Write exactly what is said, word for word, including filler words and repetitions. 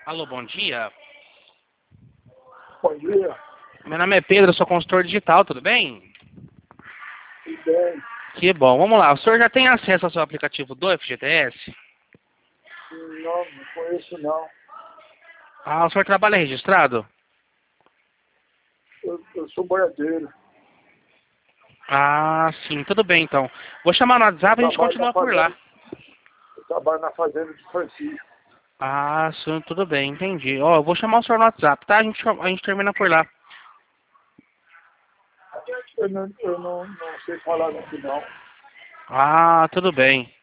Alô, bom dia. Bom dia. Meu nome é Pedro, eu sou consultor digital, tudo bem? Tudo bem? Que bom. Vamos lá. O senhor já tem acesso ao seu aplicativo do F G T S? Não, não conheço não. Ah, o senhor trabalha registrado? Eu, eu sou boiadeiro. Ah, sim. Tudo bem, então. Vou chamar no WhatsApp e a gente Trabalho na continua por lá. fazenda. Eu trabalho na fazenda de Francisco. Ah, sim, tudo bem, entendi. Ó, eu vou chamar o senhor no WhatsApp, tá? A gente, chama- a gente termina por lá. Eu não, eu não, não sei falar daqui não. Ah, tudo bem.